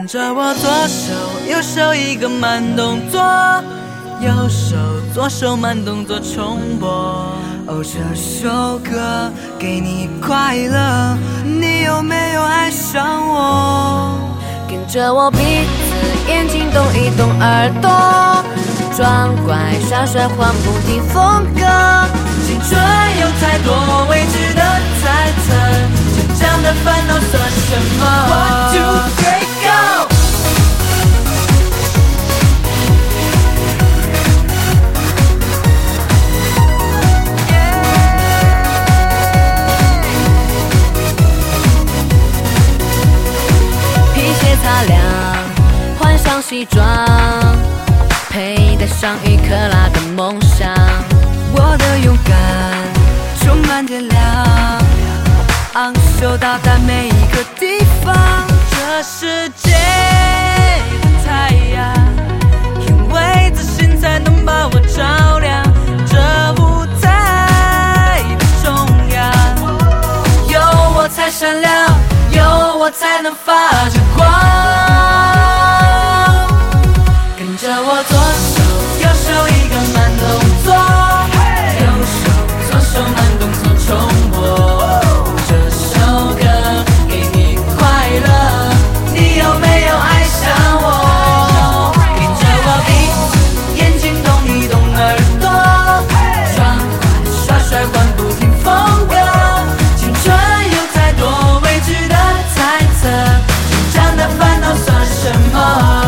跟着我左手右手一个慢动作，右手左手慢动作重播。哦，这首歌给你快乐，你有没有爱上我？ 跟着我鼻子眼睛动一动，耳朵装乖耍帅换不停风格。 青春有太多未知的猜测，成长的烦恼算什么 ？One two three go！ 皮鞋擦亮，换上西装，佩戴上1克拉的梦想。 我的勇敢充满电量，昂首到达每一个地方。这世界的太阳，因为自信才能把我照亮。这舞台的中央，有我才闪亮，有我才能发着光。跟着我左手右手一个慢动作，右手左手慢动作重播。这首歌给你快乐，你有没有爱上我？跟着我鼻子眼睛动一动，耳朵装乖耍帅换不停风格。青春有太多未知的猜测，成长的烦恼算什么？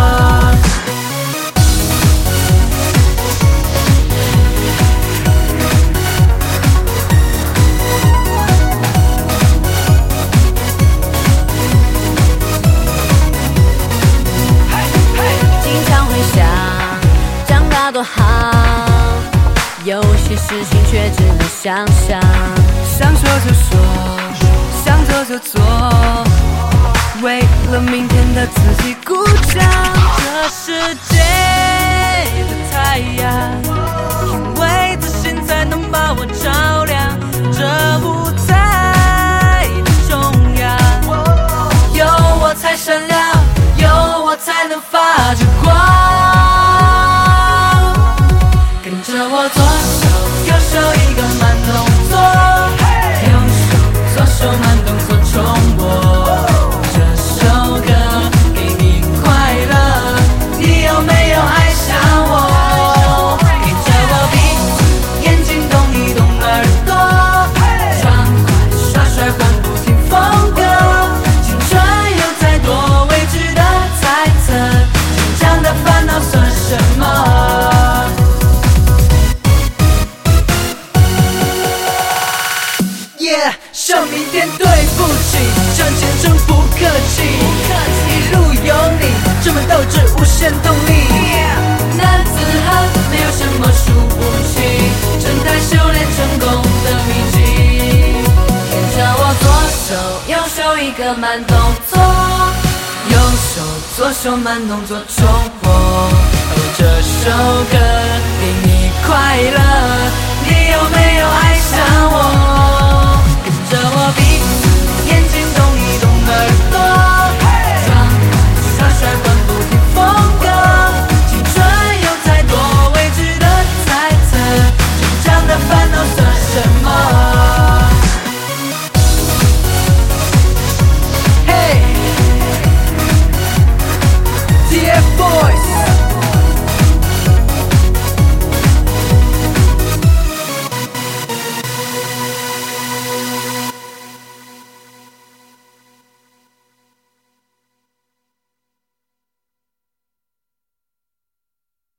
多好，有些事情却只能想象。 想说就说，想做就做，为了明天的自己鼓掌。这世界的太阳，因为自信才能把我照亮。这舞台的中央，有我才闪亮，有我才能发着光。跟着我左手右手一个慢动作，右手左手慢动作重播。这首歌给你快乐，你有没有爱上我？跟着我鼻子眼睛动一动，耳朵装乖耍帅换不停风格。青春有太多未知的猜测，成长的烦恼算什么？说明天对不起，向前真不客气，一路有你，充满斗志，无限动力。男子汉没有什么输不起，正在修炼成功的秘籍。跟着我左手右手一个慢动作，右手左手慢动作重播。哦，这首歌给你快乐，你有没有爱上我？